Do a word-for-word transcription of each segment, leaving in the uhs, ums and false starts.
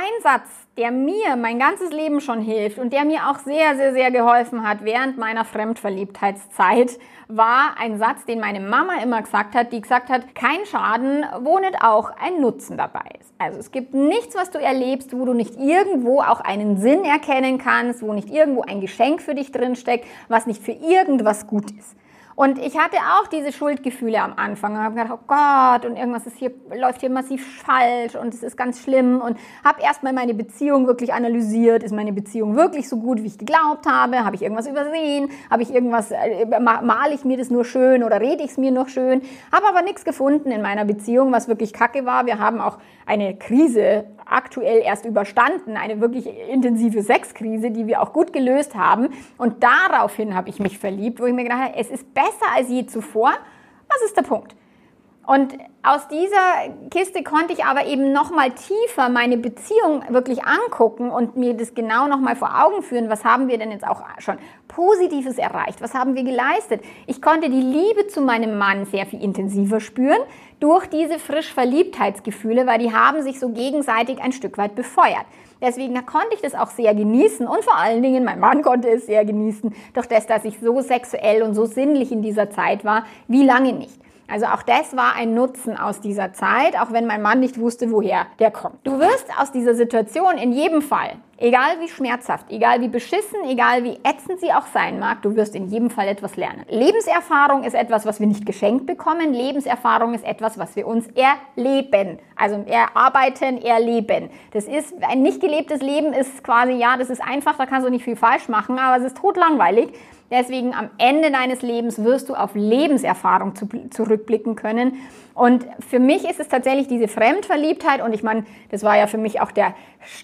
ein Satz, der mir mein ganzes Leben schon hilft und der mir auch sehr, sehr, sehr geholfen hat während meiner Fremdverliebtheitszeit, war ein Satz, den meine Mama immer gesagt hat, die gesagt hat, kein Schaden, wo nicht auch ein Nutzen dabei ist. Also es gibt nichts, was du erlebst, wo du nicht irgendwo auch einen Sinn erkennen kannst, wo nicht irgendwo ein Geschenk für dich drinsteckt, was nicht für irgendwas gut ist. Und ich hatte auch diese Schuldgefühle am Anfang und habe gedacht, oh Gott, und irgendwas ist hier, läuft hier massiv falsch und es ist ganz schlimm, und habe erstmal meine Beziehung wirklich analysiert. Ist meine Beziehung wirklich so gut, wie ich geglaubt habe? Habe ich irgendwas übersehen? Habe ich irgendwas, äh, male ich mir das nur schön oder rede ich es mir noch schön? Habe aber nichts gefunden in meiner Beziehung, was wirklich kacke war. Wir haben auch eine Krise aktuell erst überstanden, eine wirklich intensive Sexkrise, die wir auch gut gelöst haben. Und daraufhin habe ich mich verliebt, wo ich mir gedacht habe, es ist besser als je zuvor. Was ist der Punkt? Und aus dieser Kiste konnte ich aber eben nochmal tiefer meine Beziehung wirklich angucken und mir das genau nochmal vor Augen führen. Was haben wir denn jetzt auch schon Positives erreicht? Was haben wir geleistet? Ich konnte die Liebe zu meinem Mann sehr viel intensiver spüren durch diese Frischverliebtheitsgefühle, weil die haben sich so gegenseitig ein Stück weit befeuert. Deswegen konnte ich das auch sehr genießen und vor allen Dingen, mein Mann konnte es sehr genießen, durch das, dass ich so sexuell und so sinnlich in dieser Zeit war, wie lange nicht. Also auch das war ein Nutzen aus dieser Zeit, auch wenn mein Mann nicht wusste, woher der kommt. Du wirst aus dieser Situation in jedem Fall, egal wie schmerzhaft, egal wie beschissen, egal wie ätzend sie auch sein mag, du wirst in jedem Fall etwas lernen. Lebenserfahrung ist etwas, was wir nicht geschenkt bekommen. Lebenserfahrung ist etwas, was wir uns erleben. Also erarbeiten, erleben. Das ist, ein nicht gelebtes Leben ist quasi, ja, das ist einfach, da kannst du nicht viel falsch machen, aber es ist totlangweilig. Deswegen am Ende deines Lebens wirst du auf Lebenserfahrung zu, zurückblicken können. Und für mich ist es tatsächlich diese Fremdverliebtheit, und ich meine, das war ja für mich auch der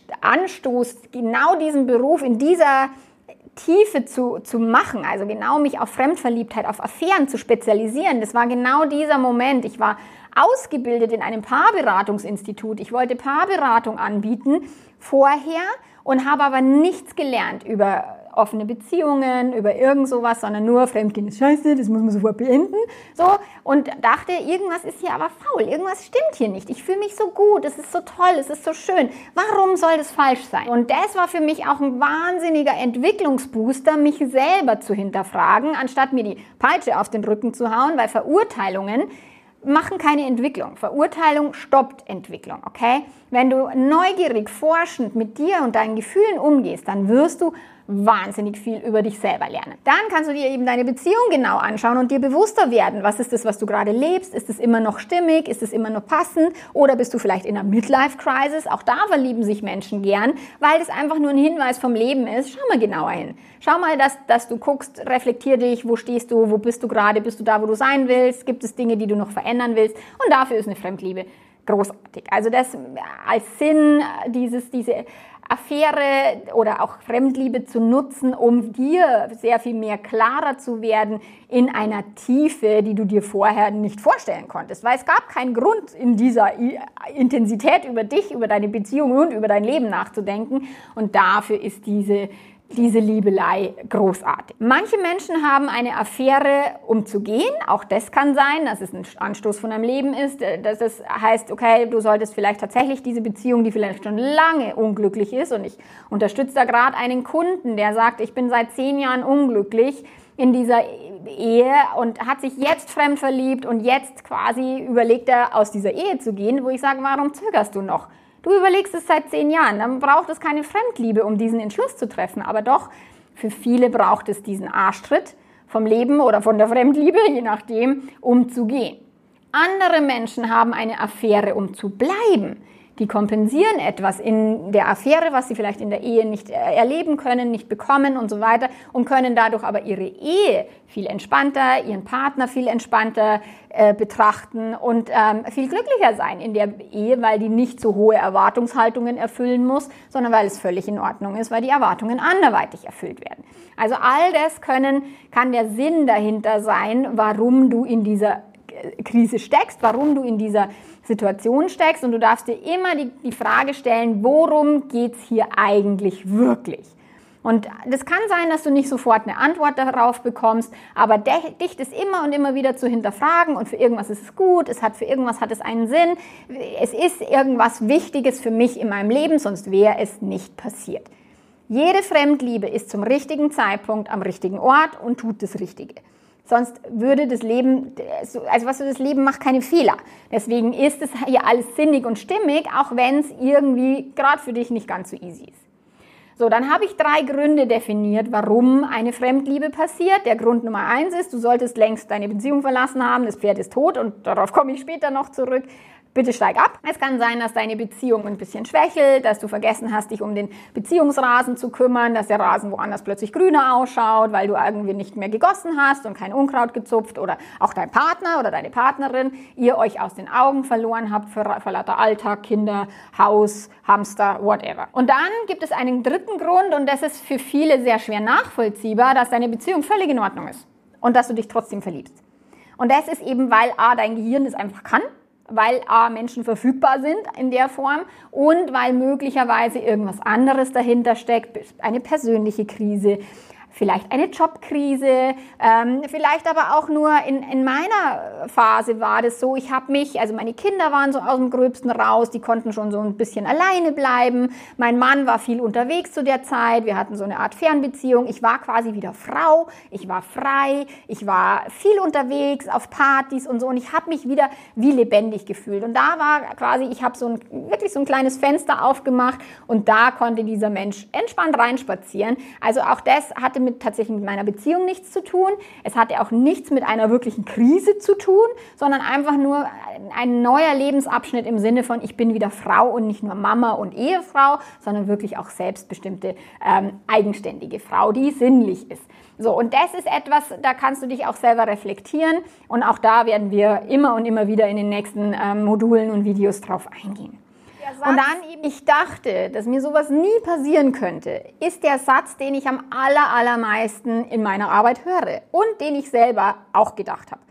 Anstoß, genau diesen Beruf in dieser Tiefe zu, zu machen, also genau mich auf Fremdverliebtheit, auf Affären zu spezialisieren. Das war genau dieser Moment. Ich war ausgebildet in einem Paarberatungsinstitut. Ich wollte Paarberatung anbieten vorher und habe aber nichts gelernt über offene Beziehungen, über irgend sowas, sondern nur Fremdgehen ist scheiße, das muss man sofort beenden. So, und dachte, irgendwas ist hier aber faul, irgendwas stimmt hier nicht. Ich fühle mich so gut, es ist so toll, es ist so schön. Warum soll das falsch sein? Und das war für mich auch ein wahnsinniger Entwicklungsbooster, mich selber zu hinterfragen, anstatt mir die Peitsche auf den Rücken zu hauen, weil Verurteilungen machen keine Entwicklung. Verurteilung stoppt Entwicklung, okay? Wenn du neugierig, forschend mit dir und deinen Gefühlen umgehst, dann wirst du wahnsinnig viel über dich selber lernen. Dann kannst du dir eben deine Beziehung genau anschauen und dir bewusster werden. Was ist das, was du gerade lebst? Ist es immer noch stimmig? Ist es immer noch passend? Oder bist du vielleicht in einer Midlife-Crisis? Auch da verlieben sich Menschen gern, weil das einfach nur ein Hinweis vom Leben ist. Schau mal genauer hin. Schau mal, dass, dass du guckst, reflektier dich, wo stehst du, wo bist du gerade, bist du da, wo du sein willst? Gibt es Dinge, die du noch verändern willst? Und dafür ist eine Fremdliebe großartig. Also das als Sinn, dieses, diese Affäre oder auch Fremdliebe zu nutzen, um dir sehr viel mehr klarer zu werden in einer Tiefe, die du dir vorher nicht vorstellen konntest. Weil es gab keinen Grund, in dieser Intensität über dich, über deine Beziehung und über dein Leben nachzudenken. Und dafür ist diese diese Liebelei großartig. Manche Menschen haben eine Affäre, um zu gehen. Auch das kann sein, dass es ein Anstoß von deinem Leben ist. Dass es heißt, okay, du solltest vielleicht tatsächlich diese Beziehung, die vielleicht schon lange unglücklich ist, und ich unterstütze da gerade einen Kunden, der sagt, ich bin seit zehn Jahren unglücklich in dieser Ehe und hat sich jetzt fremd verliebt und jetzt quasi überlegt er, aus dieser Ehe zu gehen, wo ich sage, warum zögerst du noch? Du überlegst es seit zehn Jahren, dann braucht es keine Fremdliebe, um diesen Entschluss zu treffen. Aber doch, für viele braucht es diesen Arschtritt vom Leben oder von der Fremdliebe, je nachdem, um zu gehen. Andere Menschen haben eine Affäre, um zu bleiben. Die kompensieren etwas in der Affäre, was sie vielleicht in der Ehe nicht erleben können, nicht bekommen und so weiter, und können dadurch aber ihre Ehe viel entspannter, ihren Partner viel entspannter äh, betrachten und ähm, viel glücklicher sein in der Ehe, weil die nicht so hohe Erwartungshaltungen erfüllen muss, sondern weil es völlig in Ordnung ist, weil die Erwartungen anderweitig erfüllt werden. Also all das können, kann der Sinn dahinter sein, warum du in dieser Krise steckst, warum du in dieser Situation steckst, und du darfst dir immer die, die Frage stellen, worum geht's hier eigentlich wirklich? Und das kann sein, dass du nicht sofort eine Antwort darauf bekommst, aber dich das immer und immer wieder zu hinterfragen und für irgendwas ist es gut, es hat für irgendwas hat es einen Sinn, es ist irgendwas Wichtiges für mich in meinem Leben, sonst wäre es nicht passiert. Jede Fremdliebe ist zum richtigen Zeitpunkt am richtigen Ort und tut das Richtige. Sonst würde das Leben, also was du das Leben macht, keine Fehler. Deswegen ist es hier alles sinnig und stimmig, auch wenn es irgendwie gerade für dich nicht ganz so easy ist. So, dann habe ich drei Gründe definiert, warum eine Fremdliebe passiert. Der Grund Nummer eins ist, du solltest längst deine Beziehung verlassen haben, das Pferd ist tot und darauf komme ich später noch zurück. Bitte steig ab. Es kann sein, dass deine Beziehung ein bisschen schwächelt, dass du vergessen hast, dich um den Beziehungsrasen zu kümmern, dass der Rasen woanders plötzlich grüner ausschaut, weil du irgendwie nicht mehr gegossen hast und kein Unkraut gezupft oder auch dein Partner oder deine Partnerin, ihr euch aus den Augen verloren habt für, für lauter Alltag, Kinder, Haus, Hamster, whatever. Und dann gibt es einen dritten Grund und das ist für viele sehr schwer nachvollziehbar, dass deine Beziehung völlig in Ordnung ist und dass du dich trotzdem verliebst. Und das ist eben, weil A, dein Gehirn das einfach kann, weil A, Menschen verfügbar sind in der Form und weil möglicherweise irgendwas anderes dahinter steckt, eine persönliche Krise, vielleicht eine Jobkrise, ähm, vielleicht aber auch nur in, in meiner Phase war das so, ich habe mich, also meine Kinder waren so aus dem Gröbsten raus, die konnten schon so ein bisschen alleine bleiben, mein Mann war viel unterwegs zu der Zeit, wir hatten so eine Art Fernbeziehung, ich war quasi wieder Frau, ich war frei, ich war viel unterwegs auf Partys und so und ich habe mich wieder wie lebendig gefühlt und da war quasi, ich habe so ein, wirklich so ein kleines Fenster aufgemacht und da konnte dieser Mensch entspannt reinspazieren, also auch das hatte mit tatsächlich mit meiner Beziehung nichts zu tun. Es hatte auch nichts mit einer wirklichen Krise zu tun, sondern einfach nur ein neuer Lebensabschnitt im Sinne von, ich bin wieder Frau und nicht nur Mama und Ehefrau, sondern wirklich auch selbstbestimmte, ähm, eigenständige Frau, die sinnlich ist. So, und das ist etwas, da kannst du dich auch selber reflektieren und auch da werden wir immer und immer wieder in den nächsten ähm, Modulen und Videos drauf eingehen. Und dann eben, ich dachte, dass mir sowas nie passieren könnte, ist der Satz, den ich am aller, allermeisten in meiner Arbeit höre und den ich selber auch gedacht habe.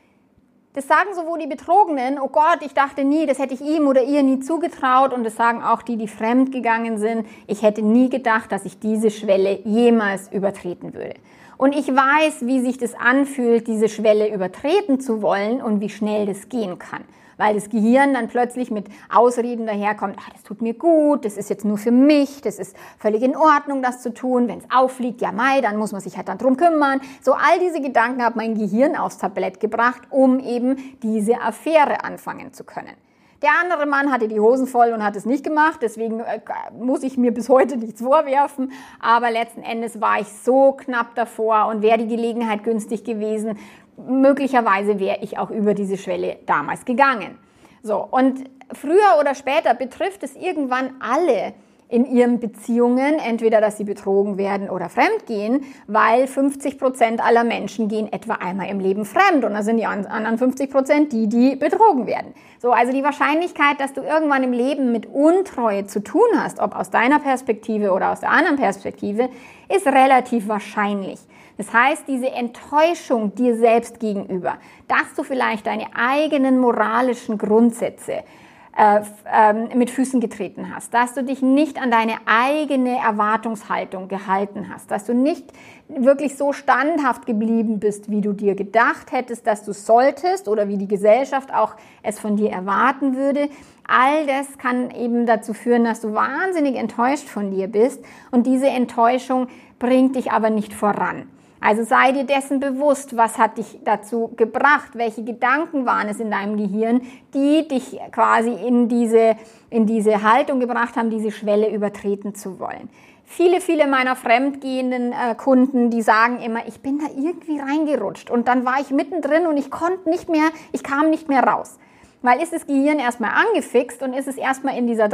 Das sagen sowohl die Betrogenen, oh Gott, ich dachte nie, das hätte ich ihm oder ihr nie zugetraut und das sagen auch die, die fremd gegangen sind, ich hätte nie gedacht, dass ich diese Schwelle jemals übertreten würde. Und ich weiß, wie sich das anfühlt, diese Schwelle übertreten zu wollen und wie schnell das gehen kann. Weil das Gehirn dann plötzlich mit Ausreden daherkommt, ah, das tut mir gut, das ist jetzt nur für mich, das ist völlig in Ordnung, das zu tun. Wenn es auffliegt, ja mei, dann muss man sich halt dann drum kümmern. So all diese Gedanken hat mein Gehirn aufs Tablett gebracht, um eben diese Affäre anfangen zu können. Der andere Mann hatte die Hosen voll und hat es nicht gemacht, deswegen äh, muss ich mir bis heute nichts vorwerfen, aber letzten Endes war ich so knapp davor und wäre die Gelegenheit günstig gewesen, möglicherweise wäre ich auch über diese Schwelle damals gegangen. So, und früher oder später betrifft es irgendwann alle in ihren Beziehungen, entweder, dass sie betrogen werden oder fremdgehen, weil fünfzig Prozent aller Menschen gehen etwa einmal im Leben fremd und da sind die anderen fünfzig Prozent die, die betrogen werden. So, also die Wahrscheinlichkeit, dass du irgendwann im Leben mit Untreue zu tun hast, ob aus deiner Perspektive oder aus der anderen Perspektive, ist relativ wahrscheinlich. Das heißt, diese Enttäuschung dir selbst gegenüber, dass du vielleicht deine eigenen moralischen Grundsätze äh, äh, mit Füßen getreten hast, dass du dich nicht an deine eigene Erwartungshaltung gehalten hast, dass du nicht wirklich so standhaft geblieben bist, wie du dir gedacht hättest, dass du solltest oder wie die Gesellschaft auch es von dir erwarten würde. All das kann eben dazu führen, dass du wahnsinnig enttäuscht von dir bist und diese Enttäuschung bringt dich aber nicht voran. Also sei dir dessen bewusst, was hat dich dazu gebracht, welche Gedanken waren es in deinem Gehirn, die dich quasi in diese, in diese Haltung gebracht haben, diese Schwelle übertreten zu wollen. Viele, viele meiner fremdgehenden äh, Kunden, die sagen immer, ich bin da irgendwie reingerutscht und dann war ich mittendrin und ich konnte nicht mehr, ich kam nicht mehr raus. Weil ist das Gehirn erstmal angefixt und ist es erstmal in dieser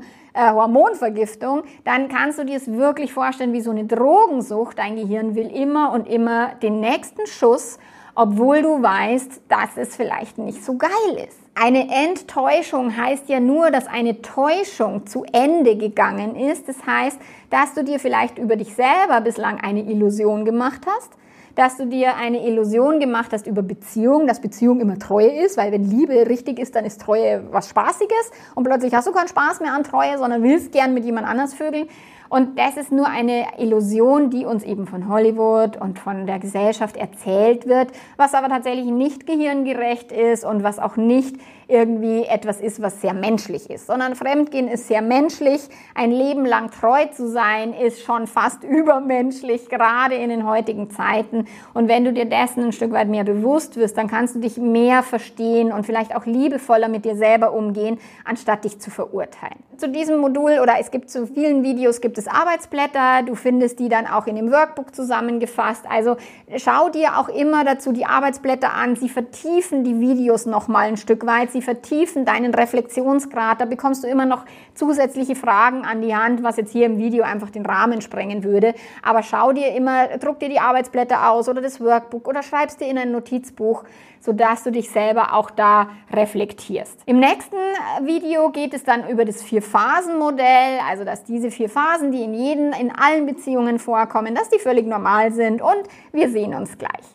Drogen-Hormonvergiftung, äh, dann kannst du dir es wirklich vorstellen wie so eine Drogensucht. Dein Gehirn will immer und immer den nächsten Schuss, obwohl du weißt, dass es vielleicht nicht so geil ist. Eine Enttäuschung heißt ja nur, dass eine Täuschung zu Ende gegangen ist. Das heißt, dass du dir vielleicht über dich selber bislang eine Illusion gemacht hast, dass du dir eine Illusion gemacht hast über Beziehung, dass Beziehung immer Treue ist, weil wenn Liebe richtig ist, dann ist Treue was Spaßiges und plötzlich hast du keinen Spaß mehr an Treue, sondern willst gern mit jemand anders vögeln Und das ist nur eine Illusion, die uns eben von Hollywood und von der Gesellschaft erzählt wird, was aber tatsächlich nicht gehirngerecht ist und was auch nicht irgendwie etwas ist, was sehr menschlich ist, sondern Fremdgehen ist sehr menschlich. Ein Leben lang treu zu sein, ist schon fast übermenschlich, gerade in den heutigen Zeiten. Und wenn du dir dessen ein Stück weit mehr bewusst wirst, dann kannst du dich mehr verstehen und vielleicht auch liebevoller mit dir selber umgehen, anstatt dich zu verurteilen. Zu diesem Modul oder es gibt zu vielen Videos gibt es Arbeitsblätter, du findest die dann auch in dem Workbook zusammengefasst. Also schau dir auch immer dazu die Arbeitsblätter an, sie vertiefen die Videos nochmal ein Stück weit, sie vertiefen deinen Reflexionsgrad, da bekommst du immer noch zusätzliche Fragen an die Hand, was jetzt hier im Video einfach den Rahmen sprengen würde. Aber schau dir immer, druck dir die Arbeitsblätter aus oder das Workbook oder schreibst dir in ein Notizbuch, sodass du dich selber auch da reflektierst. Im nächsten Video geht es dann über das Vier-Phasen-Modell, also dass diese vier Phasen, die in jeden, in allen Beziehungen vorkommen, dass die völlig normal sind und wir sehen uns gleich.